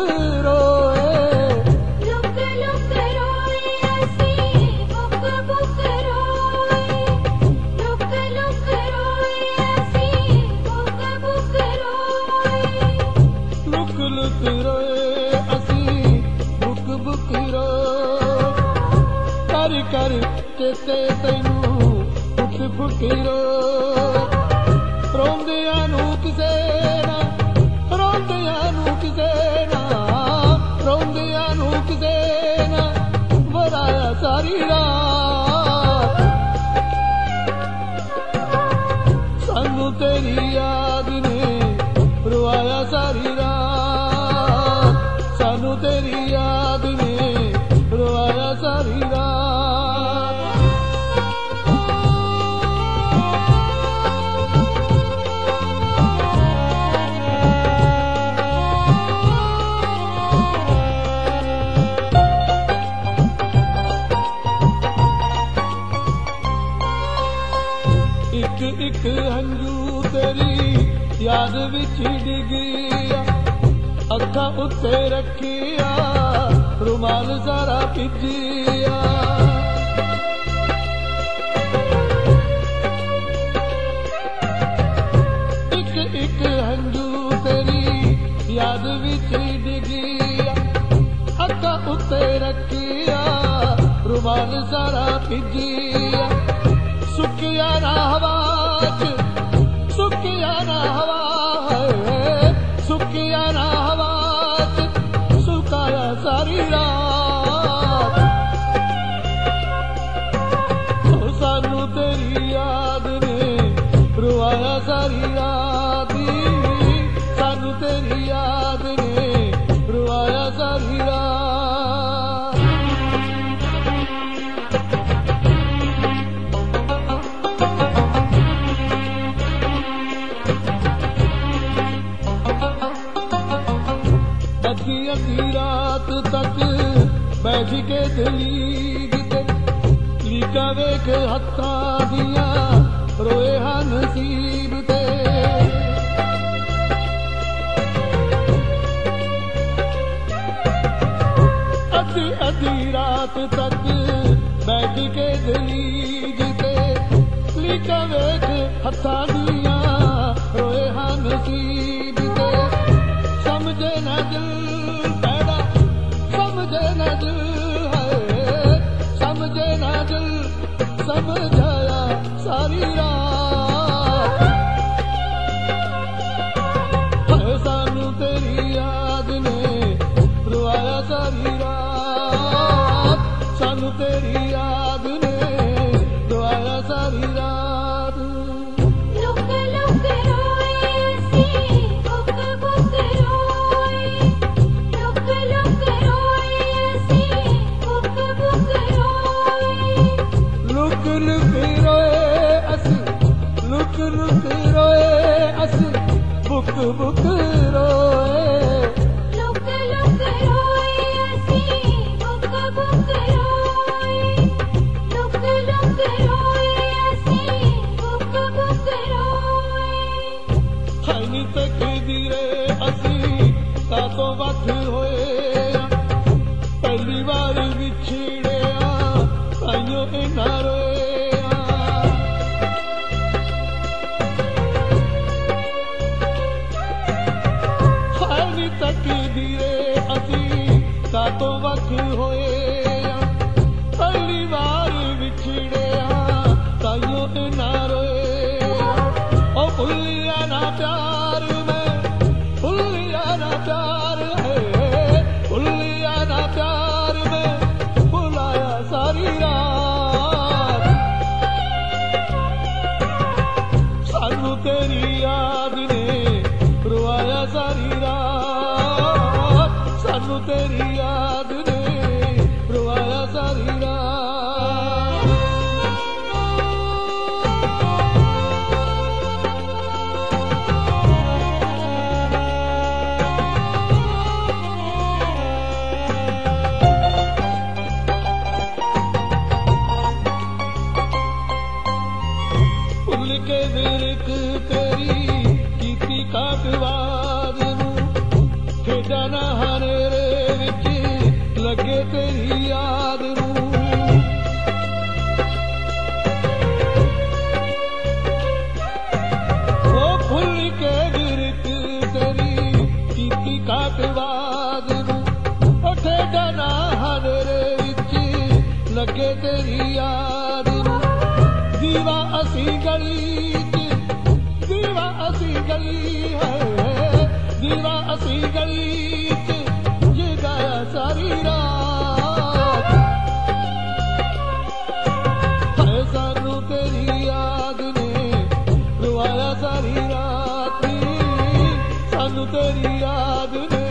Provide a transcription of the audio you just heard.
रोए। लुक लुक रोए असी बुक बुक रोए। लुक लुक रोए असी बुक बुक रोए। लुक लुक रोए असी बुक बुक रोए। कर कर चेते तैनू फुक फुक रोए। रोंदियां नू किसे ना रोंदियां नू किसे ना रोंदियां नू किसे ना वराया सारी रात। सानू तेरी याद ने रुआया सारी रात। सानू तेरी याद ने रुआया सारी रात। एक एक हंजू तेरी याद विच डिगिया। अखा उत्ते रखिया रुमाल सारा भिजिया। एक एक हंजू तेरी याद विच डिगिया। अखा उत्ते रखिया रुमाल सारा भिजिया। सुकिया ना हवा च सुकिया ना हवा है। सुकिया ना हवा च सुकाया सारी रात। ओ सानू तेरी याद ने रुआया सारी रात। सानू तेरी याद ने रुआया सारी रात। अद्धी अद्धी रात तक बैठ के दलीग ते लीका वेख हत्थां दियां रोए हन नसीब ते। अद्धी अद्धी रात तक बैठ के दलीग ते लीका वेख हत्थां दियां रोए हन नसीब ते। समझे न दिल पैदा समझे न दिल है। समझे न दिल समझाया सारी रात। है सानू तेरी याद ने रुआया सारी रात। सानू तेरी याद ने रुआया सारी रात। लुक लुक रोए असी बुक बुक रोए। लुक लुक रोए असी बुक बुक रोए। लुक लुक रोए असी लुक लुक रोए असी बुक बुक रोए। लुक लुक रोए असी बुक बुक रोए। लुक लुक रोए असी बुक बुक रोए। खैनी तकदीरे असी तातों वख होए। पहली बार विछड़िया ताइयों इन्ना रोया। खैनी तकदीरे असी तातों वख होए। पहली बार विछड़िया ताइयों इन्ना रोया। ओ भुलिया ना प्यार में भुलिया ना प्यार है। भुलिया ना प्यार में बुलाया सारी रात। सानू तेरी याद ने रुआया सारी रात। सानू तेरी याद ने रुआया सारी रात। के विरक तेरी कीती काटवाद नूं खेडा ना ਹਨੇਰੇ ਵਿੱਚ ਲੱਗੇ ਤੇਰੀ ਯਾਦ ਨੂੰ ਉਹ ਭੁੱਲ ਕੇ ਵਿਰਕ ਤੇਰੀ ਕੀਤੀ ਕਾਟਵਾਦ ਨੂੰ ਉਹ ਠੇਡਾ ਨਾ ਹਨੇਰੇ ਵਿੱਚ ਲੱਗੇ ਤੇਰੀ ਯਾਦ ਨੂੰ ਦੀਵਾ ਅਸੀਂ ਗਲੀ ਚ ਦੀਵਾ ਅਸੀਂ ਗਲੀ ਹੈ ਦੀਵਾ ਅਸੀਂ ਗਲੀ ਚ ਜਗਾਇਆ ਸਾਰੀ ਰਾਤ ਹੈ ਸਾਨੂੰ ਤੇਰੀ ਯਾਦ ਨੇ ਰਵਾਇਆ ਸਾਰੀ ਰਾਤ ਸਾਨੂੰ ਤੇਰੀ ਯਾਦ ਨੇ